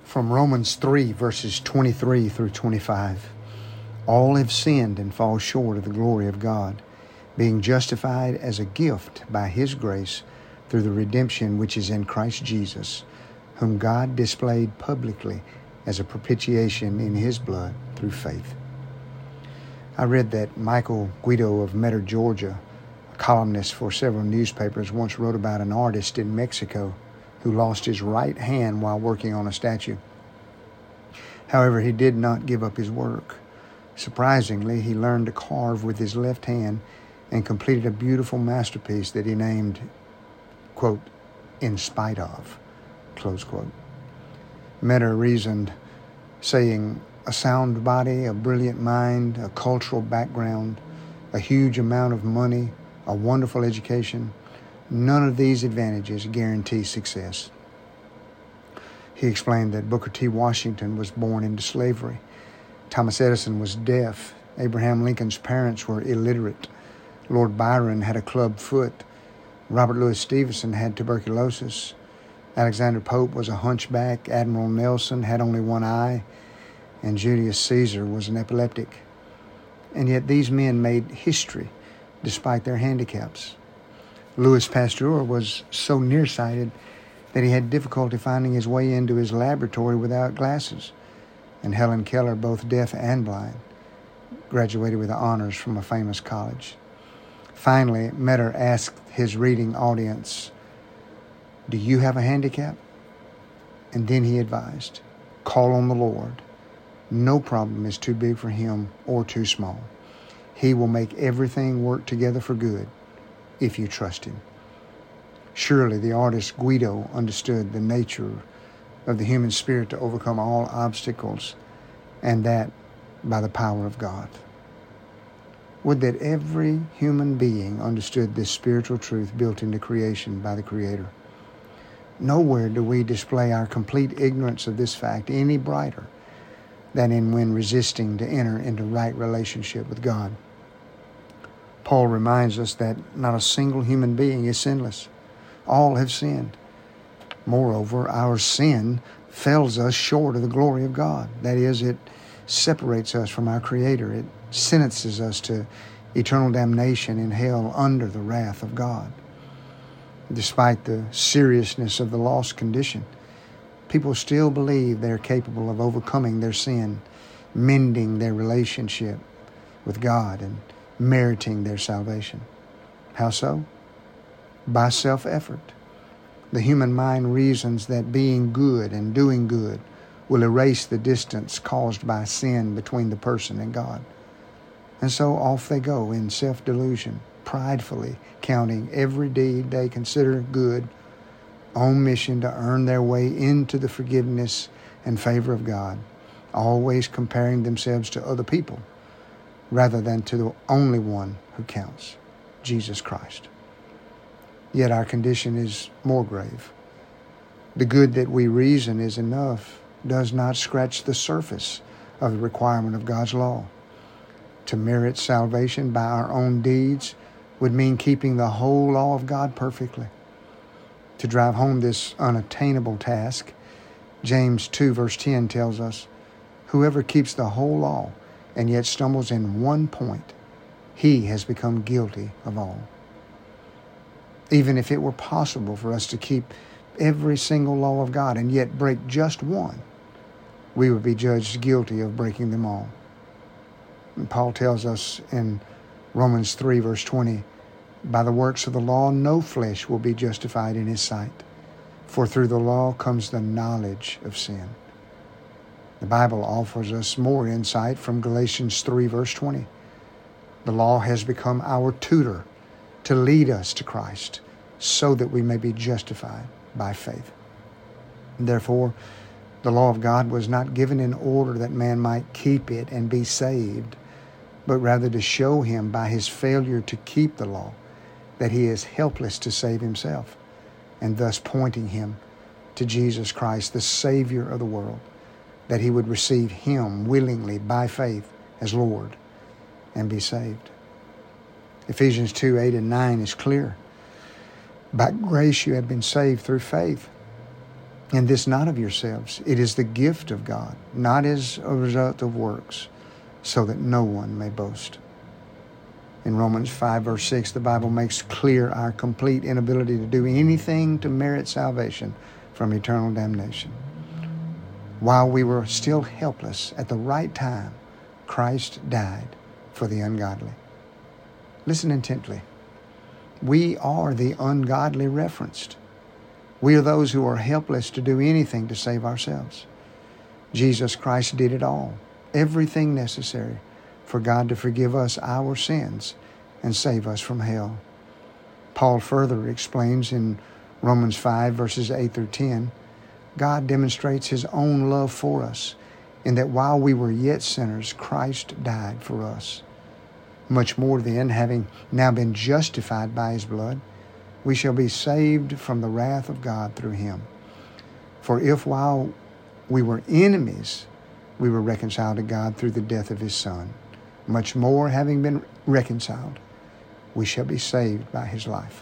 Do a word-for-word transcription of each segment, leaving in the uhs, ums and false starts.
From Romans three, verses twenty-three through twenty-five. All have sinned and fall short of the glory of God, being justified as a gift by His grace through the redemption which is in Christ Jesus, whom God displayed publicly as a propitiation in His blood through faith. I read that Michael Guido of Metter, Georgia, a columnist for several newspapers, once wrote about an artist in Mexico who lost his right hand while working on a statue. However, he did not give up his work. Surprisingly, he learned to carve with his left hand and completed a beautiful masterpiece that he named, quote, "in spite of," close quote. Metter reasoned, saying, a sound body, a brilliant mind, a cultural background, a huge amount of money, a wonderful education, none of these advantages guarantee success. He explained that Booker T. Washington was born into slavery. Thomas Edison was deaf. Abraham Lincoln's parents were illiterate. Lord Byron had a club foot. Robert Louis Stevenson had tuberculosis. Alexander Pope was a hunchback. Admiral Nelson had only one eye. And Julius Caesar was an epileptic. And yet these men made history despite their handicaps. Louis Pasteur was so nearsighted that he had difficulty finding his way into his laboratory without glasses. And Helen Keller, both deaf and blind, graduated with honors from a famous college. Finally, Metter asked his reading audience, "Do you have a handicap?" And then he advised, "Call on the Lord. No problem is too big for Him or too small. He will make everything work together for good if you trust Him." Surely the artist Guido understood the nature of the human spirit to overcome all obstacles, and that by the power of God. Would that every human being understood this spiritual truth built into creation by the Creator. Nowhere do we display our complete ignorance of this fact any brighter than in when resisting to enter into right relationship with God. Paul reminds us that not a single human being is sinless. All have sinned. Moreover, our sin fells us short of the glory of God. That is, it separates us from our Creator. It sentences us to eternal damnation in hell under the wrath of God. Despite the seriousness of the lost condition, people still believe they're capable of overcoming their sin, mending their relationship with God, and meriting their salvation. How so? By self-effort. The human mind reasons that being good and doing good will erase the distance caused by sin between the person and God. And so off they go in self-delusion, pridefully counting every deed they consider good, on mission to earn their way into the forgiveness and favor of God, always comparing themselves to other people rather than to the only one who counts, Jesus Christ. Yet our condition is more grave. The good that we reason is enough does not scratch the surface of the requirement of God's law. To merit salvation by our own deeds would mean keeping the whole law of God perfectly. To drive home this unattainable task, James two verse ten tells us, "Whoever keeps the whole law and yet stumbles in one point, he has become guilty of all." Even if it were possible for us to keep every single law of God and yet break just one, we would be judged guilty of breaking them all. And Paul tells us in Romans three verse twenty, "By the works of the law no flesh will be justified in his sight, for through the law comes the knowledge of sin." The Bible offers us more insight from Galatians three verse twenty. The law has become our tutor to lead us to Christ so that we may be justified by faith. Therefore, the law of God was not given in order that man might keep it and be saved, but rather to show him by his failure to keep the law that he is helpless to save himself, and thus pointing him to Jesus Christ, the Savior of the world, that he would receive Him willingly by faith as Lord and be saved. Ephesians two, eight and nine is clear. By grace you have been saved through faith. And this not of yourselves. It is the gift of God, not as a result of works, so that no one may boast. In Romans five, verse six, the Bible makes clear our complete inability to do anything to merit salvation from eternal damnation. While we were still helpless, at the right time, Christ died for the ungodly. Listen intently. We are the ungodly referenced. We are those who are helpless to do anything to save ourselves. Jesus Christ did it all, everything necessary for God to forgive us our sins and save us from hell. Paul further explains in Romans five, verses eight through ten, God demonstrates his own love for us in that while we were yet sinners, Christ died for us. Much more then, having now been justified by his blood, we shall be saved from the wrath of God through him. For if while we were enemies, we were reconciled to God through the death of his Son, much more, having been reconciled, we shall be saved by his life.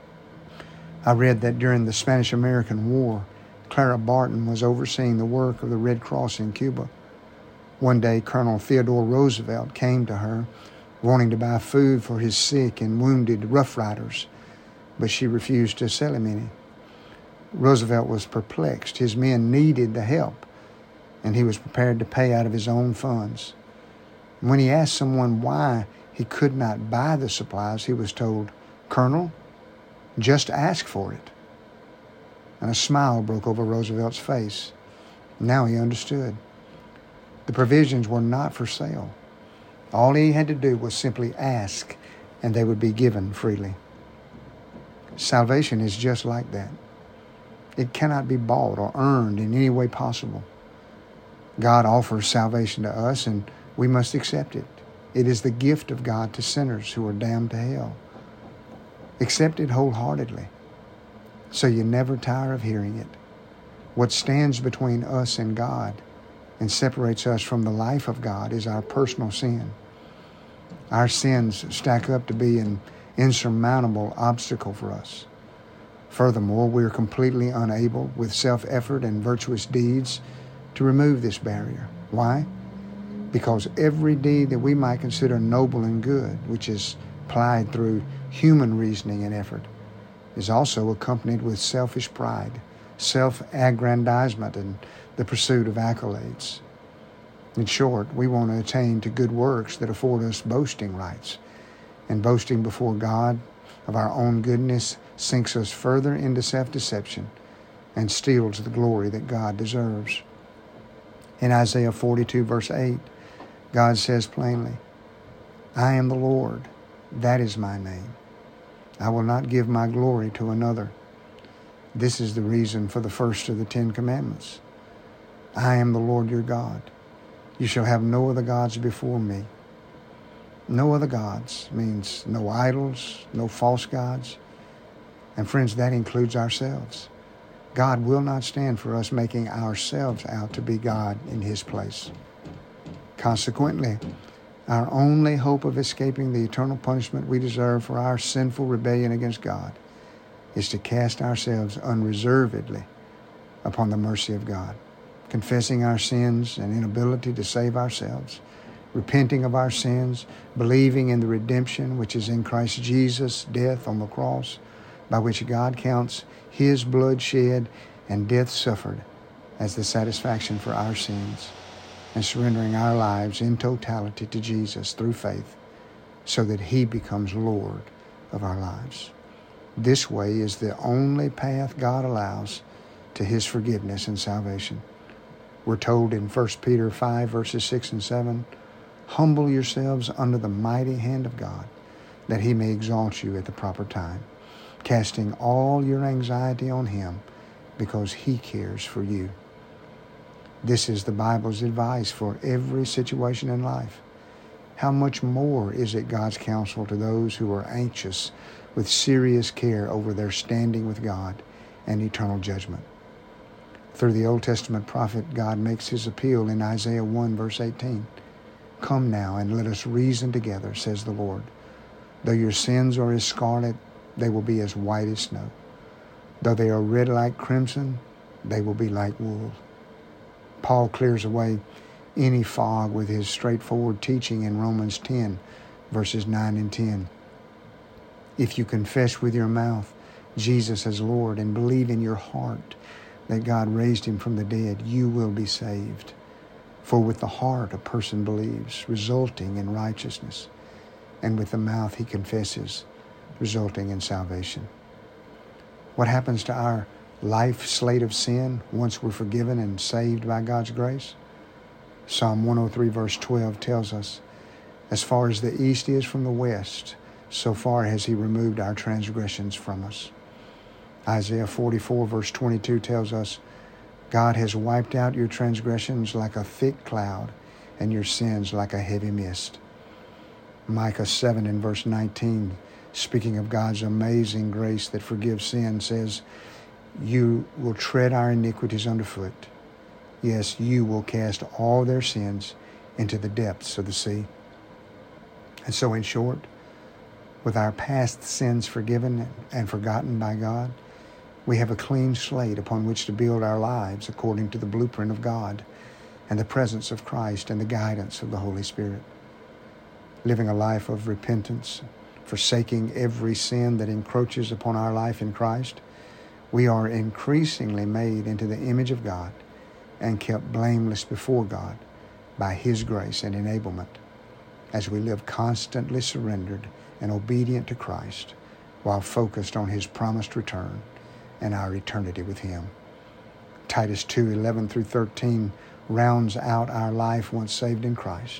I read that during the Spanish-American War, Clara Barton was overseeing the work of the Red Cross in Cuba. One day, Colonel Theodore Roosevelt came to her, wanting to buy food for his sick and wounded Rough Riders, but she refused to sell him any. Roosevelt was perplexed. His men needed the help, and he was prepared to pay out of his own funds. When he asked someone why he could not buy the supplies, he was told, "Colonel, just ask for it." And a smile broke over Roosevelt's face. Now he understood. The provisions were not for sale. All he had to do was simply ask, and they would be given freely. Salvation is just like that. It cannot be bought or earned in any way possible. God offers salvation to us, and we must accept it. It is the gift of God to sinners who are damned to hell. Accept it wholeheartedly, so you never tire of hearing it. What stands between us and God and separates us from the life of God is our personal sin. Our sins stack up to be an insurmountable obstacle for us. Furthermore, we are completely unable, with self-effort and virtuous deeds, to remove this barrier. Why? Because every deed that we might consider noble and good, which is applied through human reasoning and effort, is also accompanied with selfish pride, self-aggrandizement, and the pursuit of accolades. In short, we want to attain to good works that afford us boasting rights, and boasting before God of our own goodness sinks us further into self-deception and steals the glory that God deserves. In Isaiah forty-two, verse eight, God says plainly, "I am the Lord, that is my name. I will not give my glory to another." This is the reason for the first of the Ten Commandments. I am the Lord your God. You shall have no other gods before me. No other gods means no idols, no false gods. And friends, that includes ourselves. God will not stand for us making ourselves out to be God in his place. Consequently, our only hope of escaping the eternal punishment we deserve for our sinful rebellion against God is to cast ourselves unreservedly upon the mercy of God, confessing our sins and inability to save ourselves, repenting of our sins, believing in the redemption which is in Christ Jesus' death on the cross, by which God counts his blood shed and death suffered as the satisfaction for our sins, and surrendering our lives in totality to Jesus through faith, so that he becomes Lord of our lives. This way is the only path God allows to his forgiveness and salvation. We're told in First Peter five, verses six and seven, "Humble yourselves under the mighty hand of God, that he may exalt you at the proper time, casting all your anxiety on him, because he cares for you." This is the Bible's advice for every situation in life. How much more is it God's counsel to those who are anxious with serious care over their standing with God and eternal judgment? Through the Old Testament prophet, God makes his appeal in Isaiah one, verse eighteen. "Come now and let us reason together, says the Lord. Though your sins are as scarlet, they will be as white as snow. Though they are red like crimson, they will be like wool. Paul clears away any fog with his straightforward teaching in Romans ten, verses nine and ten. If you confess with your mouth Jesus as Lord and believe in your heart that God raised him from the dead, you will be saved. For with the heart a person believes, resulting in righteousness, and with the mouth he confesses, resulting in salvation. What happens to our life slate of sin once we're forgiven and saved by God's grace? Psalm one oh three verse twelve tells us, as far as the east is from the west, so far has he removed our transgressions from us. Isaiah forty-four verse twenty-two tells us, God has wiped out your transgressions like a thick cloud and your sins like a heavy mist. Micah seven and verse nineteen, speaking of God's amazing grace that forgives sin, says, you will tread our iniquities underfoot. Yes, you will cast all their sins into the depths of the sea. And so in short, with our past sins forgiven and forgotten by God, we have a clean slate upon which to build our lives according to the blueprint of God and the presence of Christ and the guidance of the Holy Spirit. Living a life of repentance, forsaking every sin that encroaches upon our life in Christ, we are increasingly made into the image of God and kept blameless before God by his grace and enablement as we live constantly surrendered and obedient to Christ while focused on his promised return and our eternity with him. Titus two eleven through thirteen rounds out our life once saved in Christ.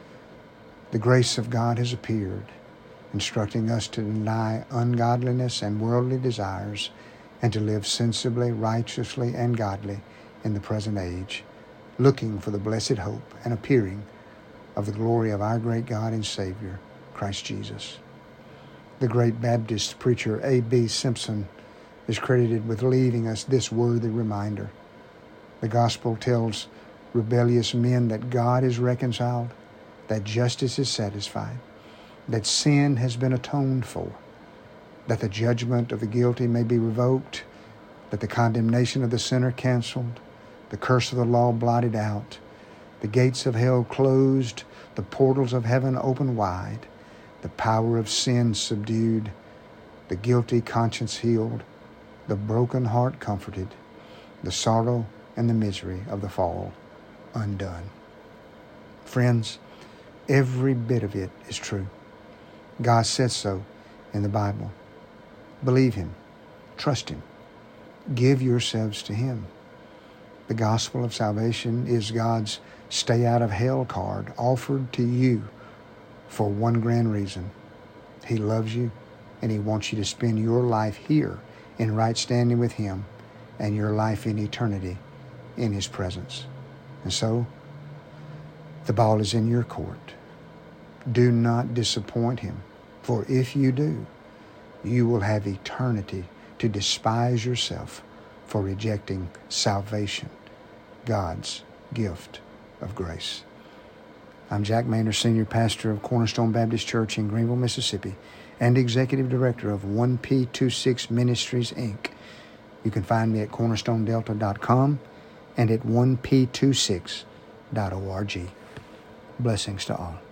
The grace of God has appeared, instructing us to deny ungodliness and worldly desires and to live sensibly, righteously, and godly in the present age, looking for the blessed hope and appearing of the glory of our great God and Savior, Christ Jesus. The great Baptist preacher A B Simpson is credited with leaving us this worthy reminder. The gospel tells rebellious men that God is reconciled, that justice is satisfied, that sin has been atoned for, that the judgment of the guilty may be revoked, that the condemnation of the sinner canceled, the curse of the law blotted out, the gates of hell closed, the portals of heaven opened wide, the power of sin subdued, the guilty conscience healed, the broken heart comforted, the sorrow and the misery of the fall undone. Friends, every bit of it is true. God says so in the Bible. Believe him. Trust him. Give yourselves to him. The gospel of salvation is God's stay out of hell card offered to you for one grand reason. He loves you and he wants you to spend your life here in right standing with him and your life in eternity in his presence. And so, the ball is in your court. Do not disappoint him, for if you do, you will have eternity to despise yourself for rejecting salvation, God's gift of grace. I'm Jack Maynard, Senior Pastor of Cornerstone Baptist Church in Greenville, Mississippi, and Executive Director of one P twenty-six Ministries, Incorporated. You can find me at cornerstone delta dot com and at one P twenty-six dot org. Blessings to all.